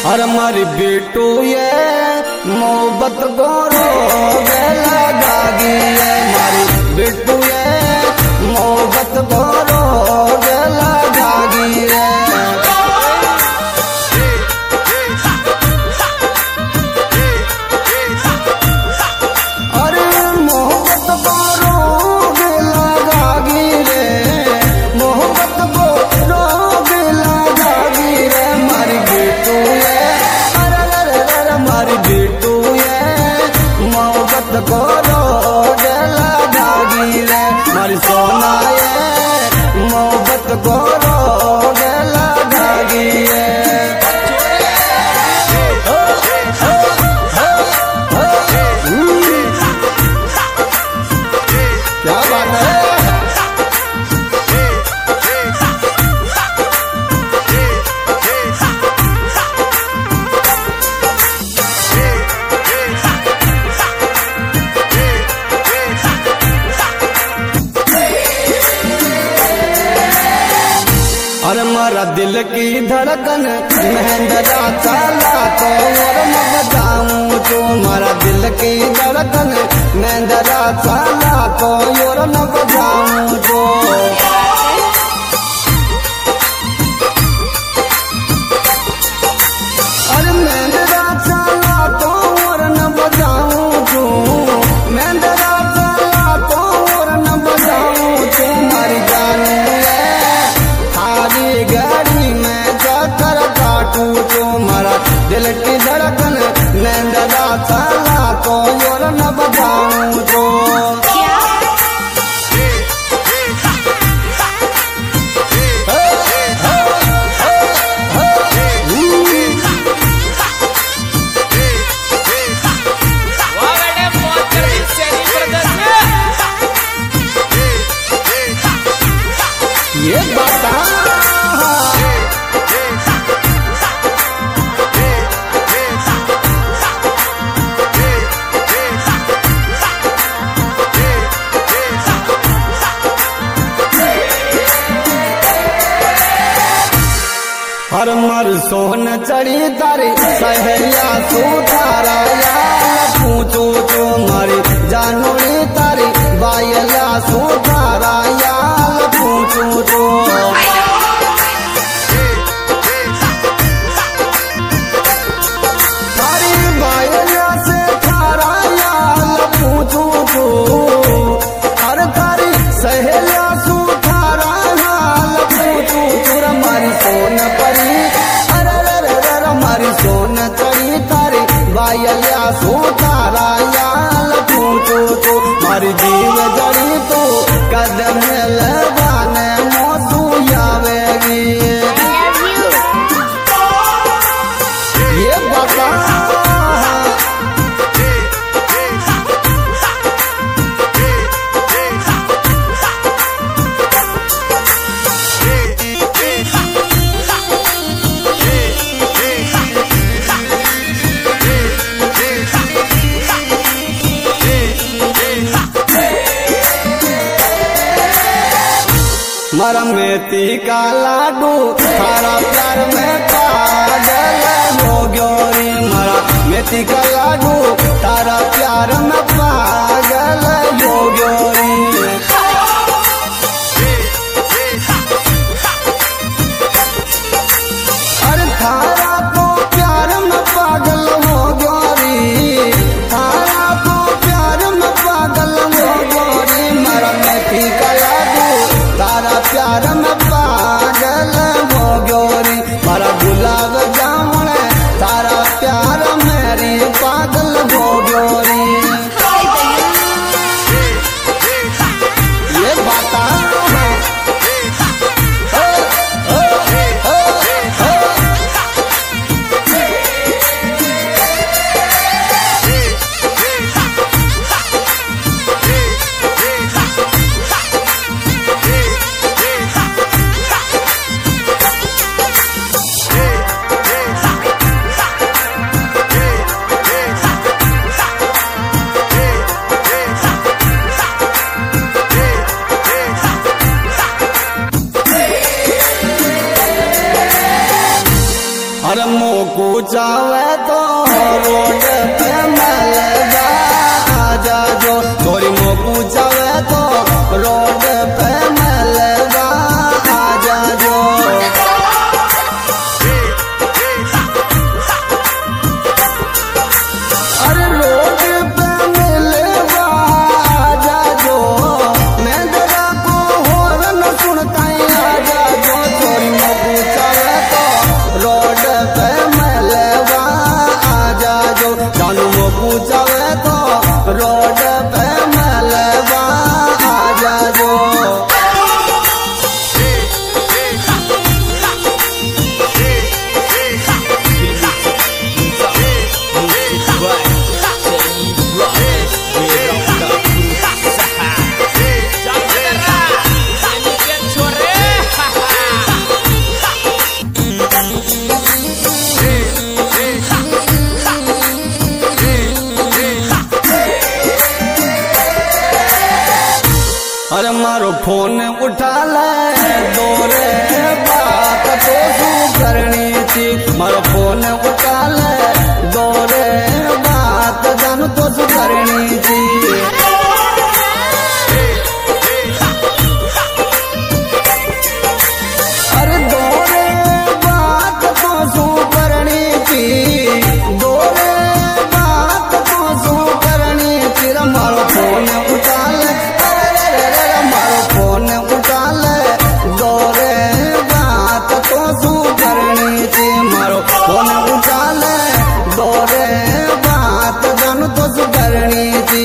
अरे मारी बेटू ये मोहब्बत गोरो बेला गागी है मारी बेटू ये मोहब्बत गोरो बेला गागी है। अरे मोहब्बत गोरो बेला गागी रे मोहब्बत गोरो बेला गागी रे मारी बेटू मारी बेटू ये मोहब्बत गोरो गला दागी रे मारी सोना ये मोहब्बत गोरो गला दागी है। क्या बात है। अरे मारा दिल की धड़कन महेंद्रा चाला तो और न बजाऊं तो मारा दिल की धड़कन महेंद्रा चाला तो और न बजाऊं तो। अरे महेंद्रा चाला तो और न बजाऊं तो महेंद्रा चाला तो और न बजाऊं तो मारी जानू गाड़ी में जाकर काटू तो मारा दिल की धड़कन नैंदरा चाला तो और न बजाऊं तो। ये बता हर मर सोन चढ़ी तारी सहेलिया सुधारा यार पूछो तो मारी जानोड़ी तारी बायला सुधारा यार पूछो तो। तारी बायला से थारा यार पूछो तो हर तारी सहेलिया सुधारा यार पूछो तो मारी सोन परी मारी सोन चढ़ी तारी बायलिया सुधारा याल पूछो तो मारी जीव जड़ी तो कदम लगाने मौसू आवेगी। ये बता मरम मेथी का लाडू थारा प्यार में पागल हो गोरी मरा मेथी का लाडू तारा प्यार में पागल हो गोरी। अरे थारा तो प्यार में पागल हो गोरी थारा तो प्यार में पागल हो गोरी मरा मेथी का लाडू तारा प्यार में पागल हो गोरी मारा गुलाब जामुन तारा प्यार मेरी अरे मोकू चावे तो रोड पे मलबा आजा जो थोड़ी मोकू चावे तो रोड पे मलबा आजा जो अरे रोड पे मिलबा आजा जो मैं जरा को होरन सुनता आजा जो थोड़ी मोकू चावे तो रोड पे मलबा आजा जो जानू मोकू चावे तो रोड पे मलबा आजा जो अरे मारो फोन उठा ले दोरे बात तो शू करनी थी मारो फोन उठा ले दोरे बात जानू तो शू करनी थी अरे दोरे बात तो शू करनी थी दोरे बात तो शू करनी थी मारो फोन उठा ले फोन उठा ले दोरे बात तो शू करनी थी मारो फोन उठा ले दोरे बात जानू तो शू करनी थी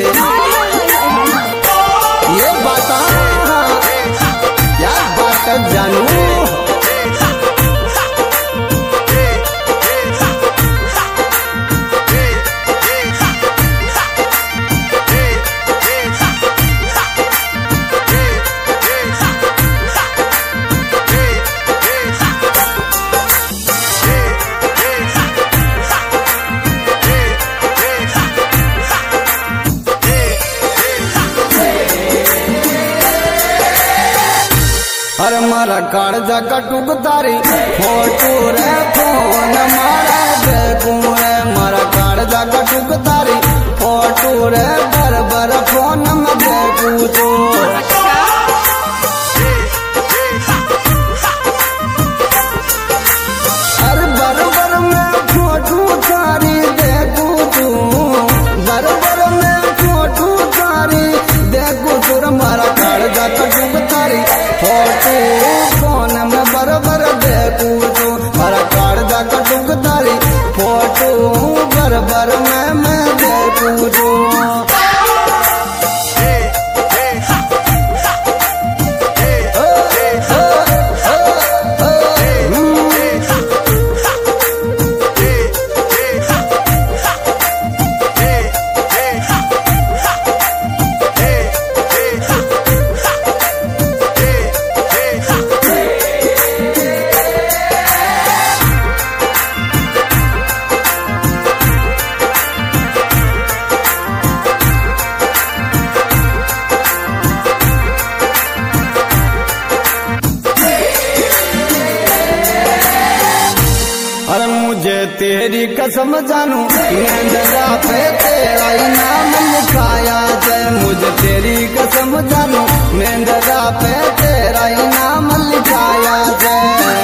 ये बता क्या बात जानू अरे मारा काढ़ा कटुक तारी फोटो रे फोन मारा देखूं रे मारा काढ़ा कटुक तारी फोटो रे बर फोन में देखूं तो अरे बर में फोटो तारी देखूं तू बर में फोटो तारी देखूं तू मारा काढ़ा कटुक तारी फोटो फोन में बरबर देखूं तू हरा काढ़ा कटुक तारी फोटो बरबर में मैं देखूं तू अरे मुझे तेरी कसम जानू नंदरा पे तेरा इनाम लिखाया है मुझे तेरी कसम जानू नंदरा पे तेरा इनाम लिखाया है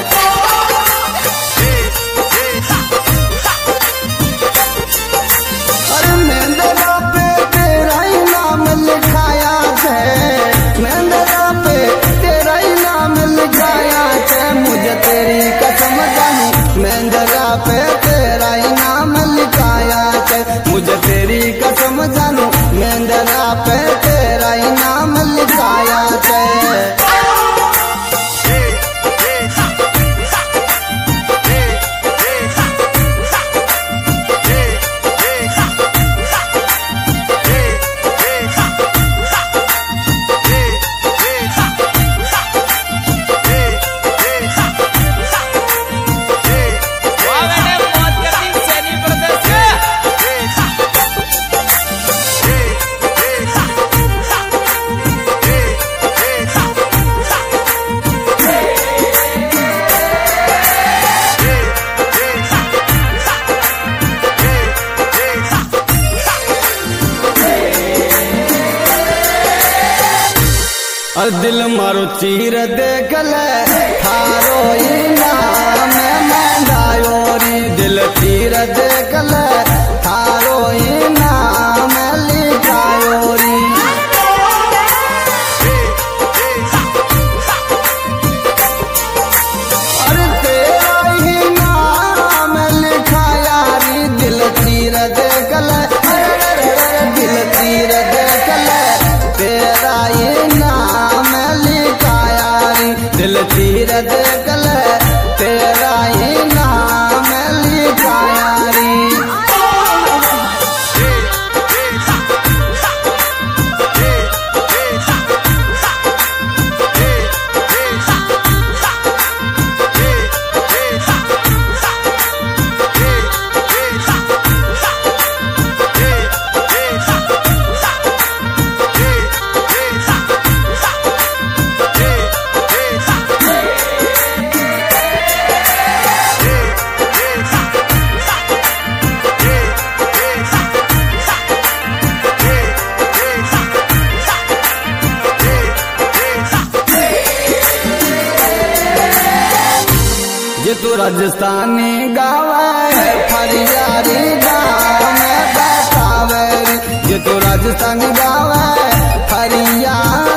अरे नंदरा पे तेरा इनाम लिखाया है नंदरा पे तेरा इनाम लिखाया है मुझे तेरी कसम जानू नंदरा पे तेरा इनाम लिखाया है मुझे तेरी कसम जानू नंदरा पे तेरा इनाम लिखाया है और दिल मारो चीर देख ले थारो इनाम में डायोरी दिल चीर देख ले थारो इनाम लिखायोरी और तेरा ही नाम लिखा यारी दिल चीर देख ले दिल चीर देख ले तेरा ही नाम लिखा यारी दिल चीर देख ले तेरा ही नाम लिखा यारी ये तो राजस्थानी गावे फरियारी गाँव में बतावे ये तो राजस्थानी गावे फरियारी